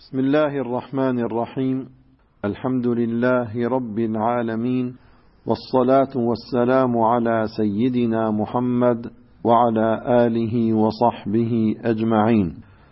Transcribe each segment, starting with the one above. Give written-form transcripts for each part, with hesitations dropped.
بسم الله الرحمن الرحيم. الحمد لله رب العالمين، والصلاة والسلام على سيدنا محمد وعلى آله وصحبه أجمعين.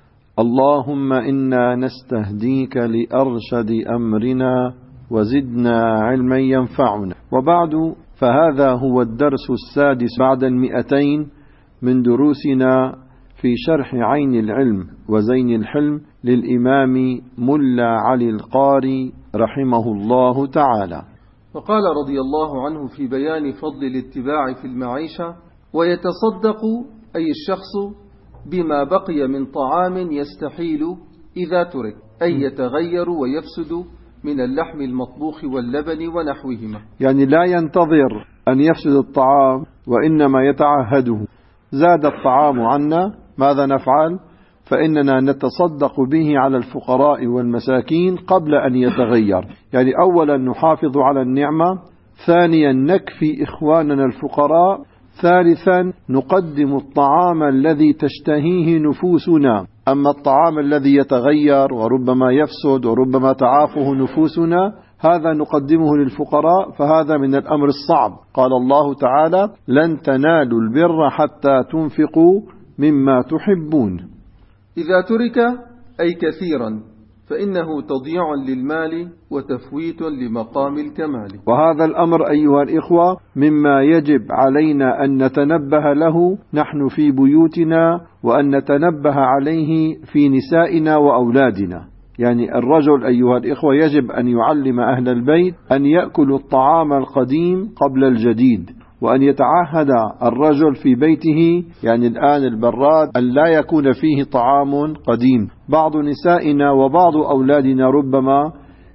اللهم إنا نستهديك لأرشد أمرنا وزدنا علما ينفعنا. وبعد، فهذا هو الدرس السادس بعد 200 من دروسنا في شرح عين العلم وزين الحلم للإمام ملا علي القاري رحمه الله تعالى. وقال رضي الله عنه في بيان فضل الاتباع في المعيشة: ويتصدق أي الشخص بما بقي من طعام يستحيل إذا ترك، أي يتغير ويفسد من اللحم المطبوخ واللبن ونحوهما. يعني لا ينتظر أن يفسد الطعام، وإنما يتعهده. زاد الطعام عنا، ماذا نفعل؟ فإننا نتصدق به على الفقراء والمساكين قبل أن يتغير. يعني أولا نحافظ على النعمة، ثانيا نكفي إخواننا الفقراء، ثالثا نقدم الطعام الذي تشتهيه نفوسنا. أما الطعام الذي يتغير وربما يفسد وربما تعافه نفوسنا، هذا نقدمه للفقراء، فهذا من الأمر الصعب. قال الله تعالى: لن تنالوا البر حتى تنفقوا مما تحبون. إذا ترك أي كثيرا، فإنه تضييع للمال وتفويت لمقام الكمال. وهذا الأمر أيها الإخوة مما يجب علينا أن نتنبه له نحن في بيوتنا، وأن نتنبه عليه في نسائنا وأولادنا. يعني الرجل أيها الإخوة يجب أن يعلم أهل البيت أن يأكلوا الطعام القديم قبل الجديد، وأن يتعهد الرجل في بيته، يعني الآن البراد، أن لا يكون فيه طعام قديم. بعض نسائنا وبعض أولادنا ربما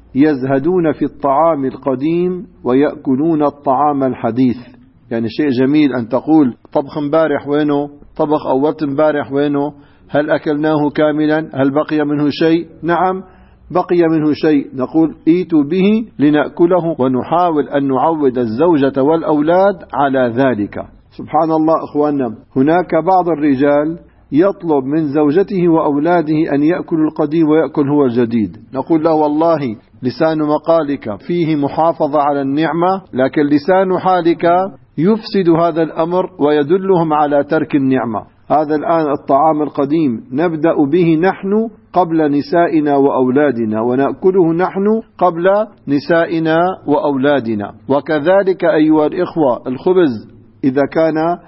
يزهدون في الطعام القديم ويأكلون الطعام الحديث. يعني شيء جميل أن تقول: طبخ امبارح وينه؟ طبخ أولت امبارح وينه؟ هل أكلناه كاملا؟ هل بقي منه شيء؟ نعم بقي منه شيء. نقول: ائتوا به لنأكله. ونحاول أن نعود الزوجة والأولاد على ذلك. سبحان الله أخواننا، هناك بعض الرجال يطلب من زوجته وأولاده أن يأكلوا القديم ويأكل هو الجديد. نقول له: والله لسان مقالك فيه محافظة على النعمة، لكن لسان حالك يفسد هذا الأمر ويدلهم على ترك النعمة. هذا الآن الطعام القديم نبدأ به نحن قبل نسائنا وأولادنا، ونأكله نحن قبل نسائنا وأولادنا. وكذلك أيها الإخوة الخبز إذا كان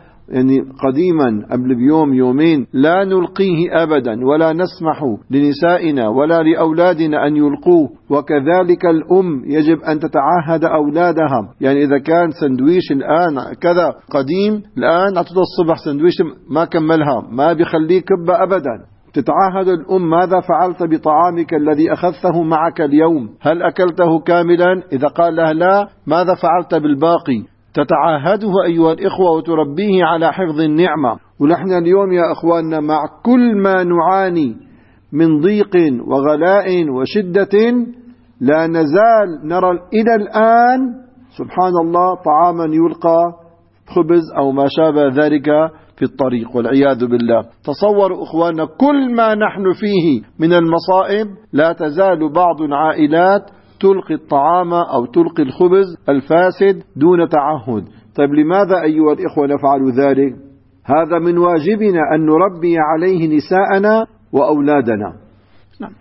قديما قبل بيوم يومين لا نلقيه أبدا، ولا نسمح لنسائنا ولا لأولادنا أن يلقوه. وكذلك الأم يجب أن تتعهد أولادها. يعني إذا كان سندويش الآن كذا قديم، الآن أعطته الصبح سندويش ما كملها، ما بيخليه كبة أبدا. تتعهد الأم: ماذا فعلت بطعامك الذي أخذته معك اليوم؟ هل أكلته كاملا؟ إذا قال لها لا: ماذا فعلت بالباقي؟ تتعاهده أيها الإخوة وتربيه على حفظ النعمة. ونحن اليوم يا أخواننا مع كل ما نعاني من ضيق وغلاء وشدة، لا نزال نرى إلى الآن سبحان الله طعاما يلقى، خبز أو ما شابه ذلك في الطريق، والعياذ بالله. تصوروا أخواننا كل ما نحن فيه من المصائب، لا تزال بعض العائلات تلقي الطعام أو تلقي الخبز الفاسد دون تعهد. طيب لماذا أيها الإخوة نفعل ذلك؟ هذا من واجبنا أن نربي عليه نساءنا وأولادنا. نعم.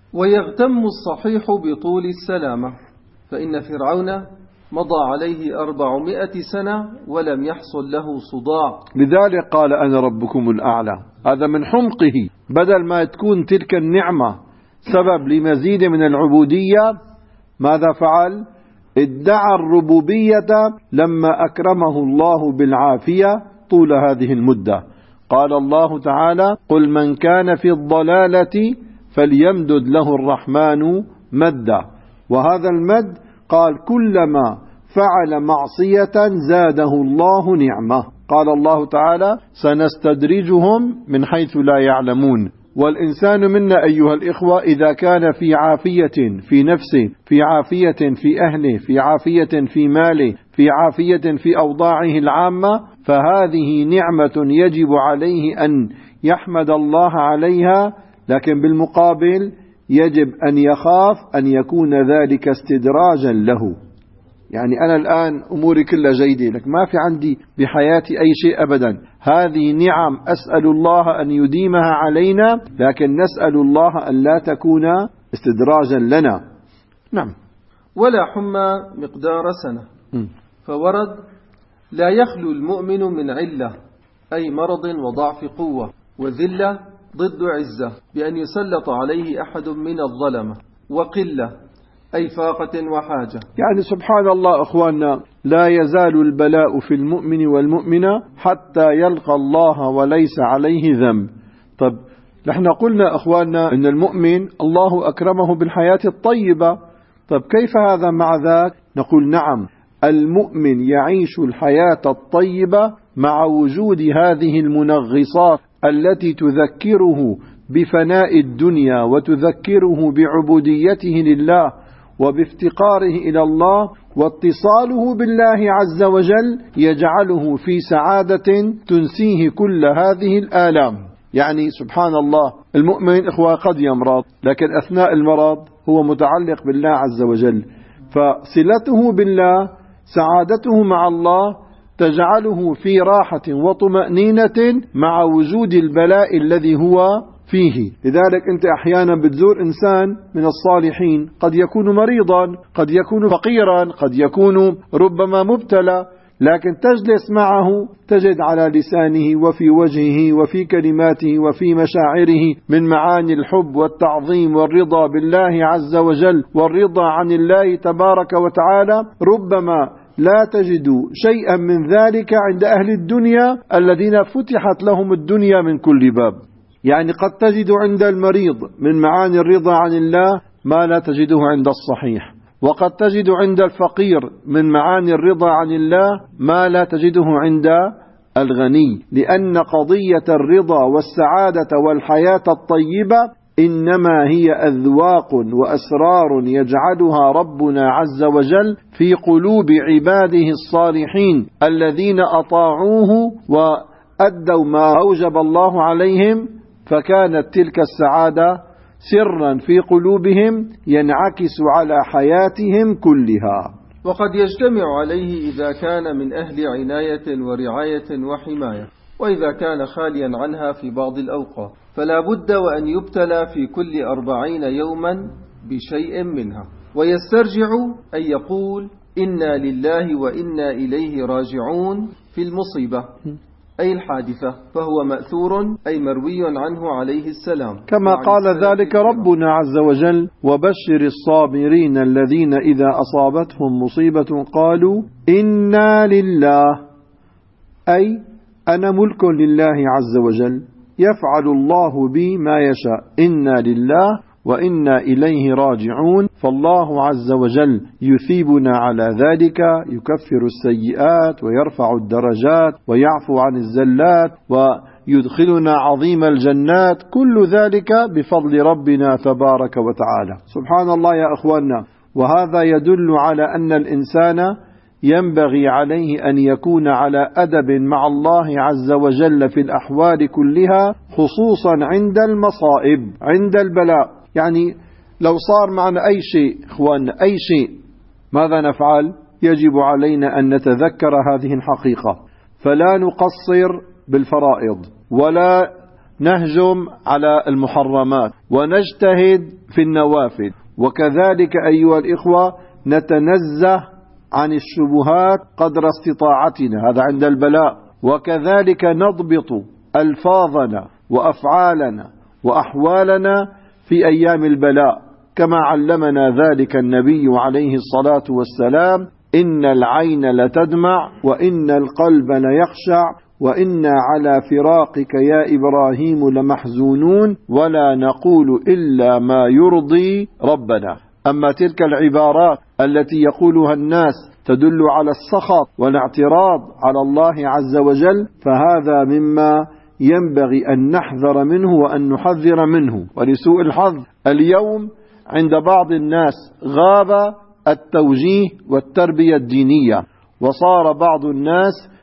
ويغتم الصحيح بطول السلامة، فإن فرعون مضى عليه 400 سنة ولم يحصل له صداع. لذلك قال: أنا ربكم الأعلى. هذا من حمقه. بدل ما تكون تلك النعمة سبب لمزيد من العبودية، ماذا فعل؟ ادعى الربوبية لما أكرمه الله بالعافية طول هذه المدة. قال الله تعالى: قل من كان في الضلالة فليمدد له الرحمن مدا. وهذا المد قال كلما فعل معصية زاده الله نعمة. قال الله تعالى: سنستدرجهم من حيث لا يعلمون. والإنسان منا أيها الإخوة إذا كان في عافية في نفسه، في عافية في أهله، في عافية في ماله، في عافية في أوضاعه العامة، فهذه نعمة يجب عليه أن يحمد الله عليها. لكن بالمقابل يجب أن يخاف أن يكون ذلك استدراجا له. يعني أنا الآن أموري كلها جيدة، لك ما في عندي بحياتي أي شيء أبدا، هذه نعم أسأل الله أن يديمها علينا، لكن نسأل الله أن لا تكون استدراجا لنا. نعم. ولا حمى مقدار سنة. فورد: لا يخلو المؤمن من علة، أي مرض وضعف قوة وذلة ضد عزة، بأن يسلط عليه أحد من الظلمة، وقلة أي فاقة وحاجة. يعني سبحان الله أخواننا، لا يزال البلاء في المؤمن والمؤمنة حتى يلقى الله وليس عليه ذنب. طب نحن قلنا أخواننا أن المؤمن الله أكرمه بالحياة الطيبة، طب كيف هذا مع ذاك؟ نقول نعم، المؤمن يعيش الحياة الطيبة مع وجود هذه المنغصات التي تذكره بفناء الدنيا وتذكره بعبوديته لله وبافتقاره إلى الله، واتصاله بالله عز وجل يجعله في سعادة تنسيه كل هذه الآلام. يعني سبحان الله، المؤمن إخوة قد يمرض، لكن أثناء المرض هو متعلق بالله عز وجل، فصلته بالله سعادته مع الله تجعله في راحة وطمأنينة مع وجود البلاء الذي هو فيه. لذلك أنت أحيانا بتزور إنسان من الصالحين، قد يكون مريضا، قد يكون فقيرا، قد يكون ربما مبتلى، لكن تجلس معه تجد على لسانه وفي وجهه وفي كلماته وفي مشاعره من معاني الحب والتعظيم والرضا بالله عز وجل والرضا عن الله تبارك وتعالى. ربما لا تجد شيئا من ذلك عند أهل الدنيا الذين فتحت لهم الدنيا من كل باب. يعني قد تجد عند المريض من معاني الرضا عن الله ما لا تجده عند الصحيح، وقد تجد عند الفقير من معاني الرضا عن الله ما لا تجده عند الغني، لأن قضية الرضا والسعادة والحياة الطيبة إنما هي أذواق وأسرار يجعلها ربنا عز وجل في قلوب عباده الصالحين الذين أطاعوه وأدوا ما أوجب الله عليهم، فكانت تلك السعادة سرا في قلوبهم ينعكس على حياتهم كلها. وقد يجتمع عليه إذا كان من أهل عناية ورعاية وحماية، وإذا كان خاليا عنها في بعض الأوقات، فلا بد وأن يبتلى في كل 40 يوما بشيء منها، ويسترجع أن يقول إنا لله وإنا إليه راجعون في المصيبة أي الحادثة، فهو مأثور أي مروي عنه عليه السلام، كما قال ذلك ربنا عز وجل: وبشر الصابرين الذين إذا أصابتهم مصيبة قالوا إنا لله، أي أنا ملك لله عز وجل يفعل الله بي ما يشاء، إنا لله وإنا إليه راجعون. فالله عز وجل يثيبنا على ذلك، يكفر السيئات ويرفع الدرجات ويعفو عن الزلات ويدخلنا عظيم الجنات، كل ذلك بفضل ربنا تبارك وتعالى. سبحان الله يا أخواننا، وهذا يدل على أن الإنسان ينبغي عليه أن يكون على أدب مع الله عز وجل في الأحوال كلها، خصوصا عند المصائب، عند البلاء. يعني لو صار معنا أي شيء إخواننا، أي شيء، ماذا نفعل؟ يجب علينا أن نتذكر هذه الحقيقة، فلا نقصر بالفرائض ولا نهجم على المحرمات، ونجتهد في النوافل، وكذلك أيها الإخوة نتنزه عن الشبهات قدر استطاعتنا، هذا عند البلاء. وكذلك نضبط ألفاظنا وأفعالنا وأحوالنا في أيام البلاء، كما علمنا ذلك النبي عليه الصلاة والسلام: إن العين لتدمع وإن القلب ليخشع وإنا على فراقك يا إبراهيم لمحزونون ولا نقول إلا ما يرضي ربنا. أما تلك العبارات التي يقولها الناس تدل على السخط والاعتراض على الله عز وجل، فهذا مما ينبغي أن نحذر منه وأن نحذر منه. ولسوء الحظ اليوم عند بعض الناس غاب التوجيه والتربية الدينية، وصار بعض الناس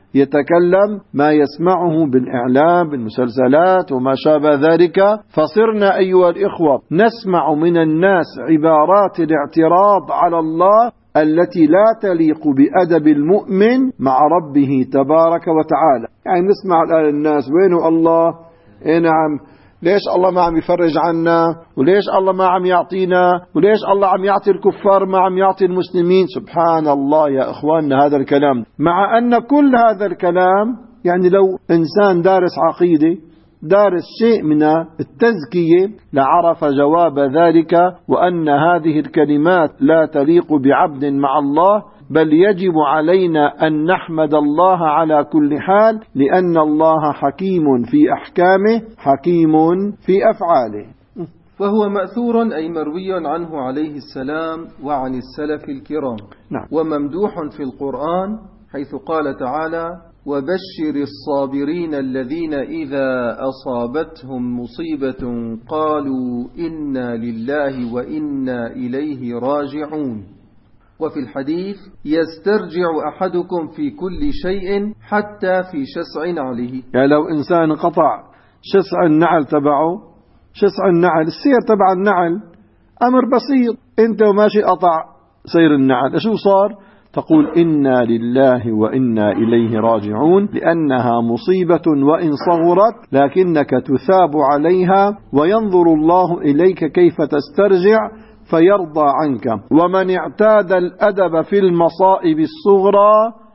يتكلم ما يسمعه بالإعلام بالمسلسلات وما شابه ذلك. فصرنا أيها الإخوة نسمع من الناس عبارات الاعتراض على الله التي لا تليق بأدب المؤمن مع ربه تبارك وتعالى. يعني نسمع الآن الناس وينه الله؟ نعم، ليش الله ما عم يفرج عنا؟ وليش الله ما عم يعطينا؟ وليش الله عم يعطي الكفار ما عم يعطي المسلمين؟ سبحان الله يا إخواننا، هذا الكلام مع أن كل هذا الكلام يعني لو إنسان دارس عقيدة دارس شيء من التزكية لعرف جواب ذلك، وأن هذه الكلمات لا تليق بعبد مع الله، بل يجب علينا أن نحمد الله على كل حال، لأن الله حكيم في أحكامه حكيم في أفعاله. وهو مأثور أي مروي عنه عليه السلام وعن السلف الكرام. نعم. وممدوح في القرآن حيث قال تعالى: وبشر الصابرين الذين إذا أصابتهم مصيبة قالوا إنا لله وإنا إليه راجعون. وفي الحديث: يسترجع أحدكم في كل شيء حتى في شسع عليه. يعني لو إنسان قطع شسع النعل تبعه، شسع النعل السير تبع النعل أمر بسيط، أنت وماشي قطع سير النعل، شو صار؟ تقول إنا لله وإنا إليه راجعون، لأنها مصيبة وإن صغرت لكنك تثاب عليها، وينظر الله إليك كيف تسترجع فيرضى عنك. ومن اعتاد الأدب في المصائب الصغرى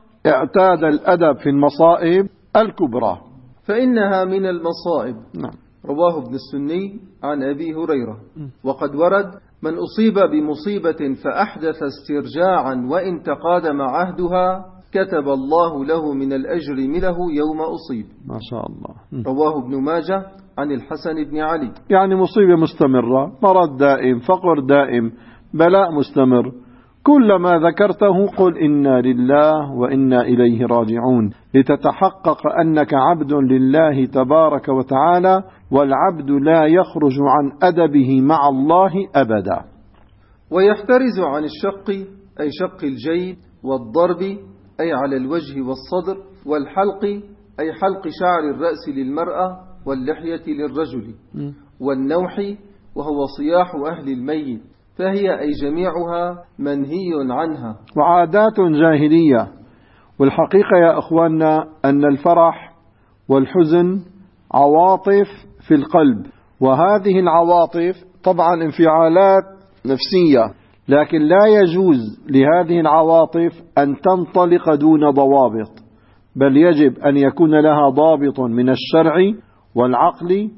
اعتاد الأدب في المصائب الكبرى، فإنها من المصائب. نعم. رواه ابن السني عن أبي هريرة. وقد ورد: من أصيب بمصيبة فأحدث استرجاعا وإن تقادم عهدها كتب الله له من الأجر مله يوم أصيب. ما شاء الله. رواه ابن ماجه عن الحسن بن علي. يعني مصيبة مستمرة، مرض دائم، فقر دائم، بلاء مستمر، كلما ذكرته قل إنا لله وإنا إليه راجعون، لتتحقق أنك عبد لله تبارك وتعالى، والعبد لا يخرج عن أدبه مع الله أبدا. ويحترز عن الشق أي شق الجيب، والضرب أي على الوجه والصدر، والحلق أي حلق شعر الرأس للمرأة واللحية للرجل، والنوح وهو صياح أهل الميت، فهي أي جميعها منهي عنها وعادات جاهلية. والحقيقة يا أخواننا أن الفرح والحزن عواطف في القلب، وهذه العواطف طبعا انفعالات نفسية، لكن لا يجوز لهذه العواطف أن تنطلق دون ضوابط، بل يجب أن يكون لها ضابط من الشرع والعقل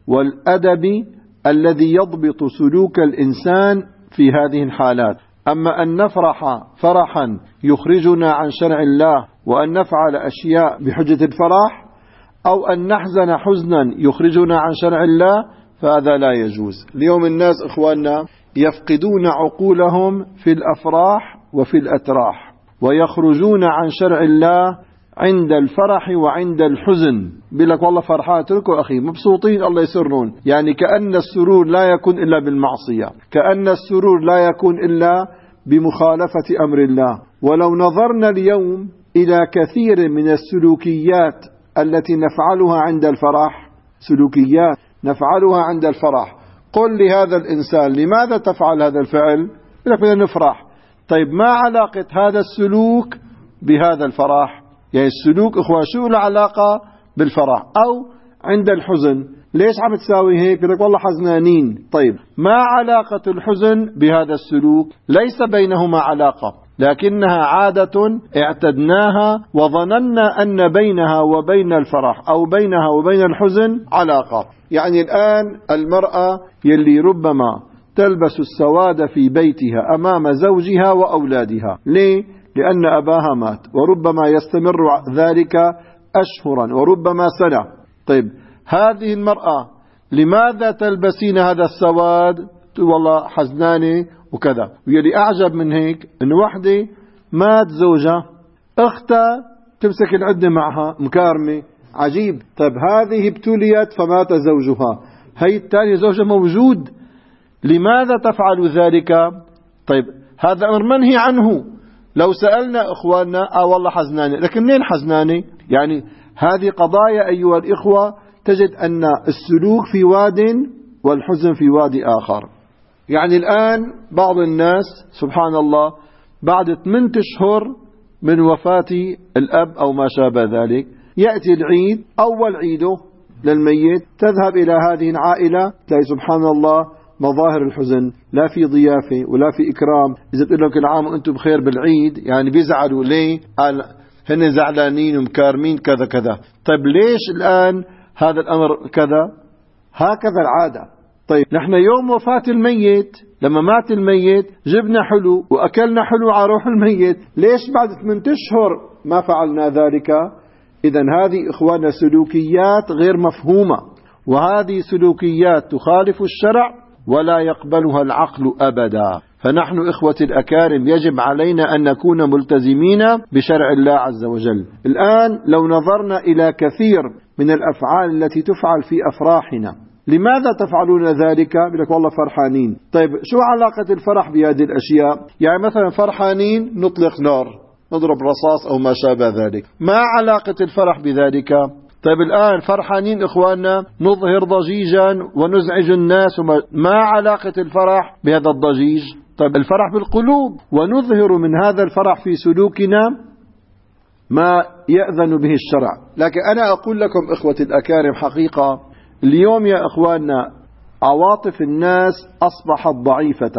والأدب الذي يضبط سلوك الإنسان في هذه الحالات. أما أن نفرح فرحا يخرجنا عن شرع الله، وأن نفعل أشياء بحجة الفرح، أو أن نحزن حزنا يخرجنا عن شرع الله، فهذا لا يجوز. اليوم الناس إخواننا يفقدون عقولهم في الأفراح وفي الأتراح، ويخرجون عن شرع الله عند الفرح وعند الحزن. بيقول لك والله فرحان، اتركوا أخي، مبسوطين الله يسرون، يعني كأن السرور لا يكون إلا بالمعصية، كأن السرور لا يكون إلا بمخالفة أمر الله. ولو نظرنا اليوم إلى كثير من السلوكيات التي نفعلها عند الفرح، سلوكيات نفعلها عند الفرح، قل لهذا الإنسان لماذا تفعل هذا الفعل؟ يقول لك بدنا نفرح. طيب ما علاقة هذا السلوك بهذا الفرح؟ يعني السلوك إخوة شو له علاقة بالفرح؟ أو عند الحزن ليش عم تساوي هيك؟ يقول لك والله حزنانين. طيب ما علاقة الحزن بهذا السلوك؟ ليس بينهما علاقة، لكنها عادة اعتدناها وظننا أن بينها وبين الفرح أو بينها وبين الحزن علاقة. يعني الآن المرأة يلي ربما تلبس السواد في بيتها أمام زوجها وأولادها، ليه؟ لأن أباها مات، وربما يستمر ذلك أشهرا وربما سنة. طيب هذه المرأة لماذا تلبسين هذا السواد؟ والله حزنانة وكذا. ويلي أعجب من هيك إنه وحدة مات زوجها، أختها تمسك العدة معها مكارمة، عجيب. طيب هذه ابتليت فمات زوجها، هي الثانية زوجها موجود، لماذا تفعل ذلك؟ طيب هذا أمر منهي عنه، لو سألنا إخواننا والله حزنانة، لكن منين حزنانة؟ يعني هذه قضايا أيها الإخوة تجد أن السلوك في واد والحزن في واد آخر. يعني الآن بعض الناس سبحان الله بعد 8 أشهر من وفاة الأب أو ما شابه ذلك يأتي العيد، أول عيده للميت تذهب إلى هذه العائلة تلاقي سبحان الله مظاهر الحزن، لا في ضيافة ولا في إكرام. إذا تقول لك العام وأنتم بخير بالعيد يعني بيزعلوا ليه؟ قال هن زعلانين ومكارمين كذا كذا. طيب ليش الآن هذا الأمر كذا؟ هكذا العادة. طيب نحن يوم وفاة الميت لما مات الميت جبنا حلو وأكلنا حلو على روح الميت، ليش بعد 8 أشهر ما فعلنا ذلك؟ إذن هذه إخواننا سلوكيات غير مفهومة، وهذه سلوكيات تخالف الشرع ولا يقبلها العقل أبدا. فنحن إخوة الأكارم يجب علينا أن نكون ملتزمين بشرع الله عز وجل. الآن لو نظرنا إلى كثير من الأفعال التي تفعل في أفراحنا، لماذا تفعلون ذلك؟ يقول لك والله فرحانين. طيب شو علاقة الفرح بهذه الأشياء؟ يعني مثلا فرحانين نطلق نار، نضرب رصاص أو ما شابه ذلك، ما علاقة الفرح بذلك؟ طيب الآن فرحانين إخواننا نظهر ضجيجا ونزعج الناس، ما علاقة الفرح بهذا الضجيج؟ طيب الفرح بالقلوب، ونظهر من هذا الفرح في سلوكنا ما يأذن به الشرع. لكن أنا أقول لكم إخوة الأكارم حقيقة اليوم يا إخواننا عواطف الناس أصبحت ضعيفة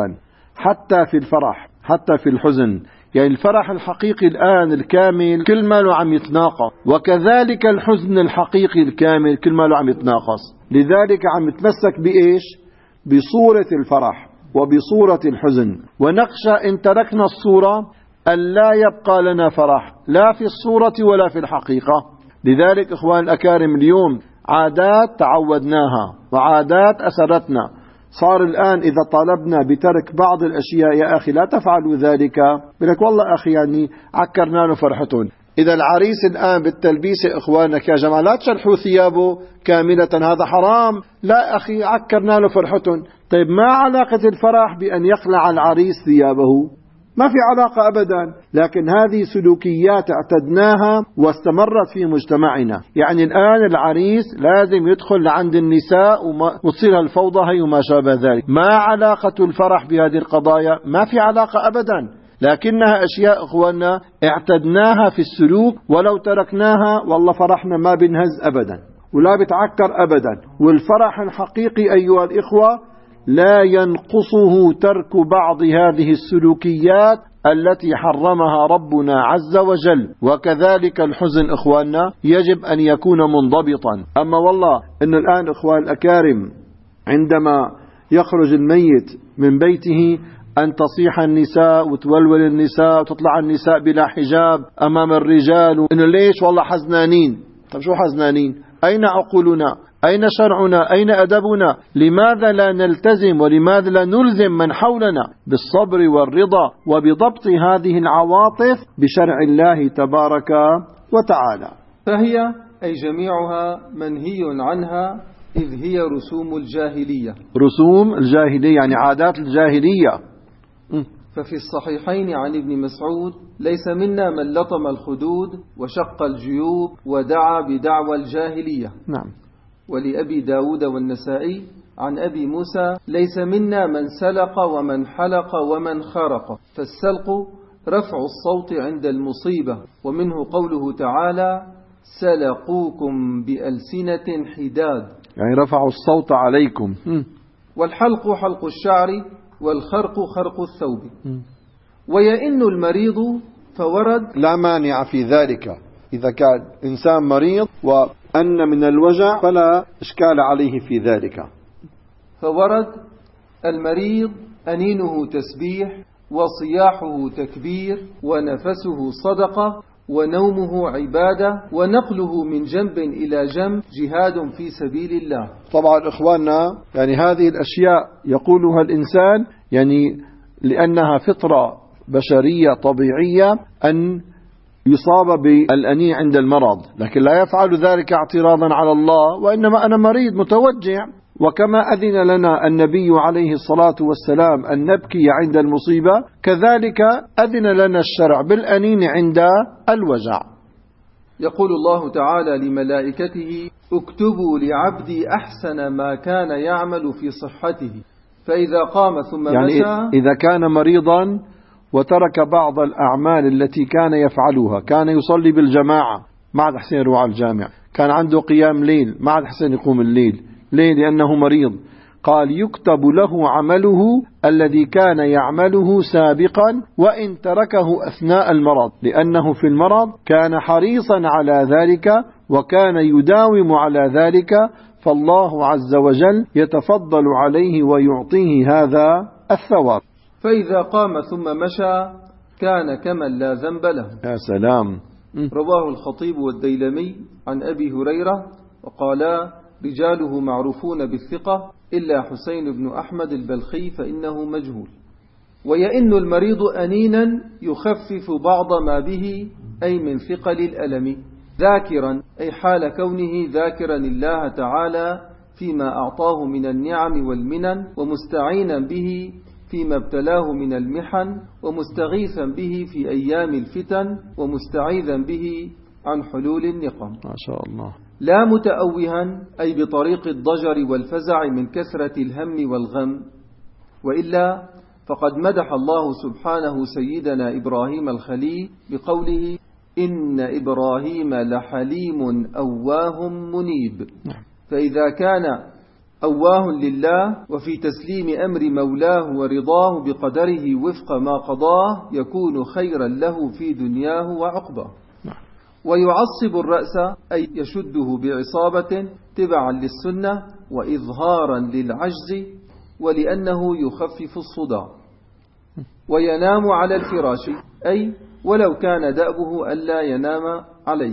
حتى في الفرح حتى في الحزن. يعني الفرح الحقيقي الآن الكامل كل ماله عم يتناقص، وكذلك الحزن الحقيقي الكامل كل ماله عم يتناقص. لذلك عم يتمسك بإيش؟ بصورة الفرح وبصورة الحزن، ونخشى إن تركنا الصورة أن لا يبقى لنا فرح لا في الصورة ولا في الحقيقة. لذلك إخوان الأكارم اليوم عادات تعودناها وعادات أسرتنا، صار الآن إذا طالبنا بترك بعض الأشياء يا أخي لا تفعلوا ذلك، بلك والله أخي يعني عكرنا له فرحتهم. إذا العريس الآن بالتلبيسة إخوانك يا جماعة لا تشلحوا ثيابه كاملة، هذا حرام. لا أخي عكرنا له فرحتهم. طيب ما علاقة الفرح بأن يخلع العريس ثيابه؟ ما في علاقة أبدا. لكن هذه سلوكيات اعتدناها واستمرت في مجتمعنا. يعني الآن العريس لازم يدخل لعند النساء وتصير الفوضى هي وما شابه ذلك. ما علاقة الفرح بهذه القضايا؟ ما في علاقة أبدا، لكنها أشياء إخواننا اعتدناها في السلوك، ولو تركناها والله فرحنا ما بنهز أبدا ولا بتعكر أبدا. والفرح الحقيقي أيها الإخوة لا ينقصه ترك بعض هذه السلوكيات التي حرمها ربنا عز وجل. وكذلك الحزن إخواننا يجب أن يكون منضبطا. أما والله إن الآن إخوان الأكارم عندما يخرج الميت من بيته أن تصيح النساء وتولول النساء وتطلع النساء بلا حجاب أمام الرجال، إنه ليش والله حزنانين. طب شو حزنانين؟ أين عقولنا؟ أين شرعنا؟ أين أدبنا؟ لماذا لا نلتزم ولماذا لا نلزم من حولنا بالصبر والرضا وبضبط هذه العواطف بشرع الله تبارك وتعالى؟ فهي أي جميعها منهي عنها، إذ هي رسوم الجاهلية. رسوم الجاهلية يعني عادات الجاهلية. ففي الصحيحين عن ابن مسعود: ليس منا من لطم الخدود وشق الجيوب ودعا بدعوى الجاهلية. نعم. ولأبي داود والنسائي عن أبي موسى: ليس منا من سلق ومن حلق ومن خرق. فالسلق رفع الصوت عند المصيبة، ومنه قوله تعالى: سلقوكم بألسنة حداد، يعني رفعوا الصوت عليكم. والحلق حلق الشعر، والخرق خرق الثوب. ويئن المريض فورد، لا مانع في ذلك إذا كان إنسان مريض وأن من الوجع فلا إشكال عليه في ذلك. فورد المريض أنينه تسبيح، وصياحه تكبير، ونفسه صدقة، ونومه عبادة، ونقله من جنب إلى جنب جهاد في سبيل الله. طبعا إخواننا يعني هذه الأشياء يقولها الإنسان يعني لأنها فطرة بشرية طبيعية أن يصاب بالأنين عند المرض، لكن لا يفعل ذلك اعتراضا على الله، وإنما أنا مريض متوجع وكما أذن لنا النبي عليه الصلاة والسلام أن نبكي عند المصيبة، كذلك أذن لنا الشرع بالأنين عند الوجع. يقول الله تعالى لملائكته: اكتبوا لعبدي أحسن ما كان يعمل في صحته، فإذا قام ثم مشى. إذا كان مريضا وترك بعض الأعمال التي كان يفعلها، كان يصلي بالجماعة ما عاد حسين يروح على الجامع، كان عنده قيام ليل ما عاد حسين يقوم الليل، ليه؟ لأنه مريض. قال: يكتب له عمله الذي كان يعمله سابقا وإن تركه أثناء المرض، لأنه في المرض كان حريصا على ذلك وكان يداوم على ذلك، فالله عز وجل يتفضل عليه ويعطيه هذا الثواب. فإذا قام ثم مشى كان كمن لا ذنب له. يا سلام. رواه الخطيب والديلمي عن أبي هريرة وقالا: رجاله معروفون بالثقة إلا حسين بن أحمد البلخي فإنه مجهول. ويئن المريض أنينا يخفف بعض ما به، أي من ثقل الألم، ذاكرا أي حال كونه ذاكرا الله تعالى فيما أعطاه من النعم والمنن، ومستعينا به فيما ابتلاه من المحن، ومستغيثا به في أيام الفتن، ومستعيذا به عن حلول النقم. ما شاء الله. لا متأوها أي بطريق الضجر والفزع من كثرة الهم والغم، وإلا فقد مدح الله سبحانه سيدنا إبراهيم الخليل بقوله: إن إبراهيم لحليم أواه منيب. فإذا كان أواه لله وفي تسليم أمر مولاه ورضاه بقدره وفق ما قضاه، يكون خيرا له في دنياه وعقباه. ويعصب الرأس أي يشده بعصابة تبعا للسنة وإظهارا للعجز، ولأنه يخفف الصداع. وينام على الفراش أي ولو كان دأبه ألا ينام عليه،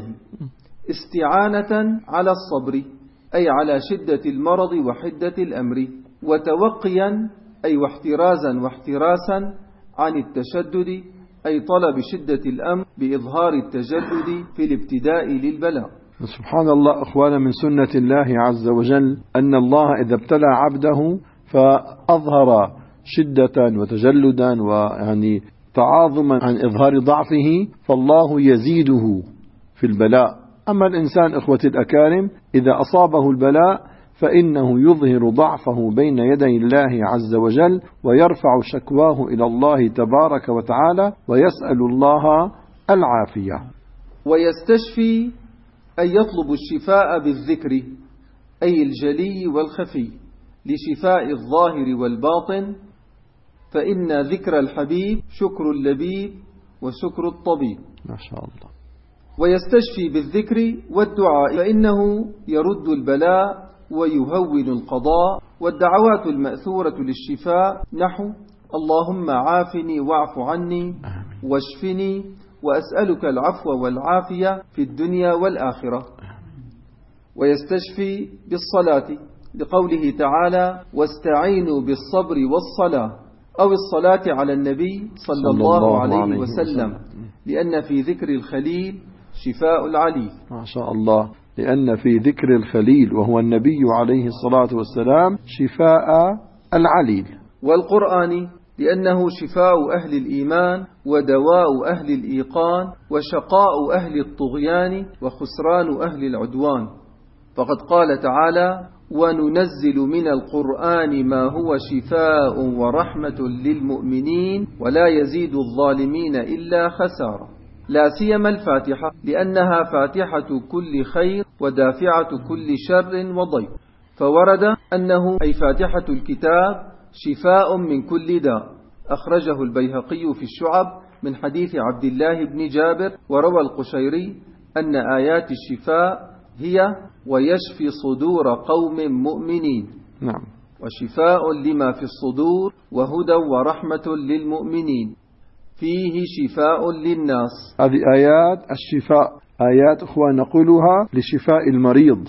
استعانة على الصبر أي على شدة المرض وحدة الأمر، وتوقيا أي واحتراسا عن التشدد أي طلب شدة الأمر بإظهار التجلد في الابتداء للبلاء. سبحان الله أخوانا، من سنة الله عز وجل أن الله إذا ابتلى عبده فأظهر شدة وتجلدا ويعني تعاظما عن إظهار ضعفه، فالله يزيده في البلاء. أما الإنسان إخوتي الأكارم إذا أصابه البلاء فإنه يظهر ضعفه بين يدي الله عز وجل، ويرفع شكواه إلى الله تبارك وتعالى، ويسأل الله العافية. ويستشفي أي يطلب الشفاء بالذكر أي الجلي والخفي، لشفاء الظاهر والباطن، فإن ذكر الحبيب شكر اللبيب وشكر الطبيب. ما شاء الله. ويستشفي بالذكر والدعاء، فإنه يرد البلاء ويهون القضاء. والدعوات المأثورة للشفاء نحو: اللهم عافني واعف عني واشفني وأسألك العفو والعافية في الدنيا والآخرة. ويستشفي بالصلاة لقوله تعالى: واستعينوا بالصبر والصلاة، أو الصلاة على النبي صلى الله عليه وسلم، لأن في ذكر الخليل شفاء العليل. ما شاء الله، لأن في ذكر الخليل وهو النبي عليه الصلاة والسلام شفاء العليل. والقرآن لأنه شفاء أهل الإيمان ودواء أهل الإيقان وشقاء أهل الطغيان وخسران أهل العدوان. فقد قال تعالى: وننزل من القرآن ما هو شفاء ورحمة للمؤمنين ولا يزيد الظالمين إلا خسارة. لا سيما الفاتحة، لأنها فاتحة كل خير ودافعة كل شر وضيق، فورد أنه أي فاتحة الكتاب شفاء من كل داء. أخرجه البيهقي في الشعب من حديث عبد الله بن جابر. وروى القشيري أن آيات الشفاء هي: ويشفي صدور قوم مؤمنين. نعم. وشفاء لما في الصدور وهدى ورحمة للمؤمنين، فيه شفاء للناس. هذه آيات الشفاء، آيات أخوان نقولها لشفاء المريض.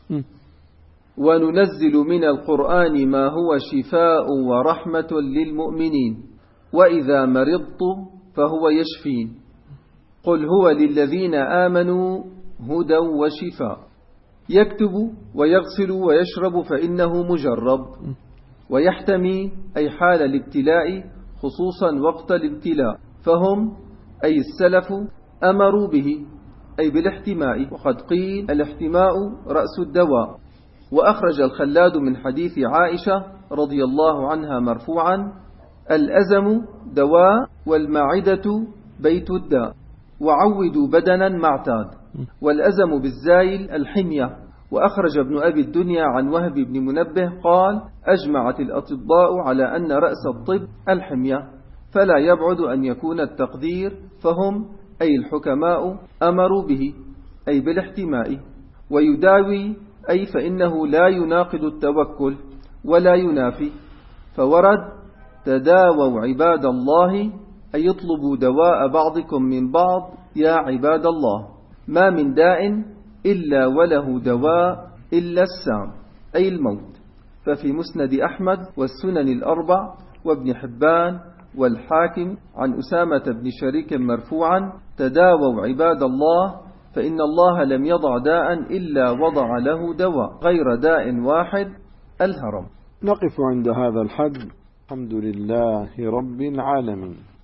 وننزل من القرآن ما هو شفاء ورحمة للمؤمنين وإذا مرضت فهو يشفين، قل هو للذين آمنوا هدى وشفاء. يكتب ويغسل ويشرب فإنه مجرب. ويحتمي أي حال الابتلاء خصوصا وقت الابتلاء، فهم أي السلف أمروا به أي بالاحتماء، وقد قيل الاحتماء رأس الدواء. وأخرج الخلاد من حديث عائشة رضي الله عنها مرفوعا: الأزم دواء والمعدة بيت الداء، وعودوا بدنا معتاد. والأزم بالزايل الحمية. وأخرج ابن أبي الدنيا عن وهب بن منبه قال: أجمعت الأطباء على أن رأس الطب الحمية، فلا يبعد أن يكون التقدير، فهم أي الحكماء أمروا به أي بالاحتماء. ويداوي أي فإنه لا يناقض التوكل ولا ينافي، فورد: تداووا عباد الله أي يطلبوا دواء بعضكم من بعض يا عباد الله، ما من داء إلا وله دواء إلا السام أي الموت. ففي مسند أحمد والسنن الأربع وابن حبان والحاكم عن أسامة بن شريك مرفوعا: تداووا عباد الله فإن الله لم يضع داء إلا وضع له دواء غير داء واحد الهرم. نقف عند هذا الحد. الحمد لله رب العالمين.